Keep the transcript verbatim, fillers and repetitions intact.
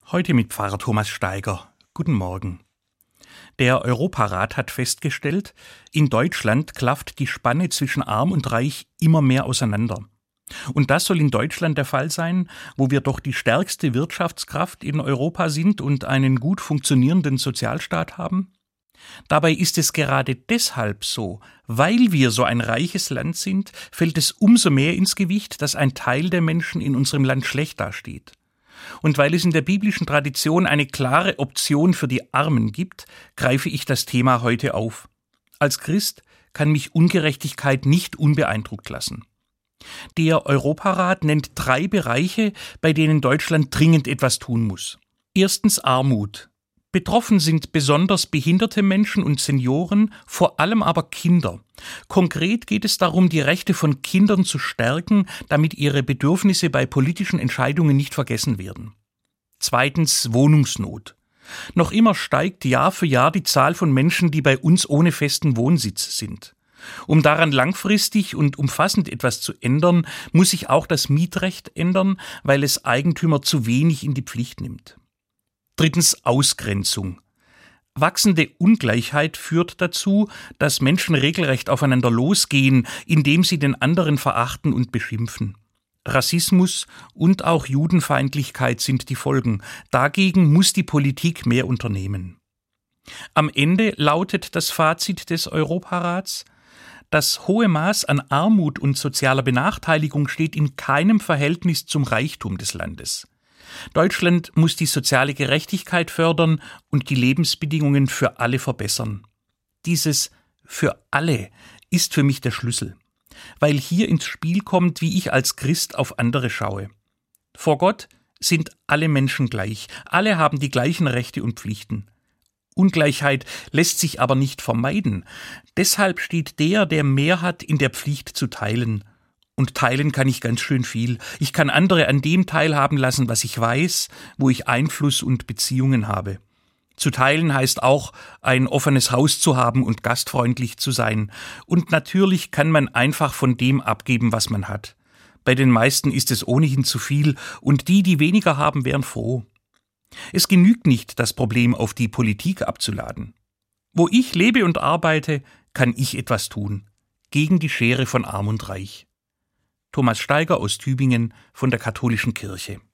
Heute mit Pfarrer Thomas Steiger. Guten Morgen. Der Europarat hat festgestellt, in Deutschland klafft die Spanne zwischen Arm und Reich immer mehr auseinander. Und das soll in Deutschland der Fall sein, wo wir doch die stärkste Wirtschaftskraft in Europa sind und einen gut funktionierenden Sozialstaat haben? Dabei ist es gerade deshalb so, weil wir so ein reiches Land sind, fällt es umso mehr ins Gewicht, dass ein Teil der Menschen in unserem Land schlecht dasteht. Und weil es in der biblischen Tradition eine klare Option für die Armen gibt, greife ich das Thema heute auf. Als Christ kann mich Ungerechtigkeit nicht unbeeindruckt lassen. Der Europarat nennt drei Bereiche, bei denen Deutschland dringend etwas tun muss. Erstens Armut. Betroffen sind besonders behinderte Menschen und Senioren, vor allem aber Kinder. Konkret geht es darum, die Rechte von Kindern zu stärken, damit ihre Bedürfnisse bei politischen Entscheidungen nicht vergessen werden. Zweitens Wohnungsnot. Noch immer steigt Jahr für Jahr die Zahl von Menschen, die bei uns ohne festen Wohnsitz sind. Um daran langfristig und umfassend etwas zu ändern, muss sich auch das Mietrecht ändern, weil es Eigentümer zu wenig in die Pflicht nimmt. Drittens Ausgrenzung. Wachsende Ungleichheit führt dazu, dass Menschen regelrecht aufeinander losgehen, indem sie den anderen verachten und beschimpfen. Rassismus und auch Judenfeindlichkeit sind die Folgen. Dagegen muss die Politik mehr unternehmen. Am Ende lautet das Fazit des Europarats: Das hohe Maß an Armut und sozialer Benachteiligung steht in keinem Verhältnis zum Reichtum des Landes. Deutschland muss die soziale Gerechtigkeit fördern und die Lebensbedingungen für alle verbessern. Dieses für alle ist für mich der Schlüssel, weil hier ins Spiel kommt, wie ich als Christ auf andere schaue. Vor Gott sind alle Menschen gleich, alle haben die gleichen Rechte und Pflichten. Ungleichheit lässt sich aber nicht vermeiden. Deshalb steht der, der mehr hat, in der Pflicht zu teilen. Und teilen kann ich ganz schön viel. Ich kann andere an dem teilhaben lassen, was ich weiß, wo ich Einfluss und Beziehungen habe. Zu teilen heißt auch, ein offenes Haus zu haben und gastfreundlich zu sein. Und natürlich kann man einfach von dem abgeben, was man hat. Bei den meisten ist es ohnehin zu viel und die, die weniger haben, wären froh. Es genügt nicht, das Problem auf die Politik abzuladen. Wo ich lebe und arbeite, kann ich etwas tun. Gegen die Schere von Arm und Reich. Thomas Steiger aus Tübingen von der Katholischen Kirche.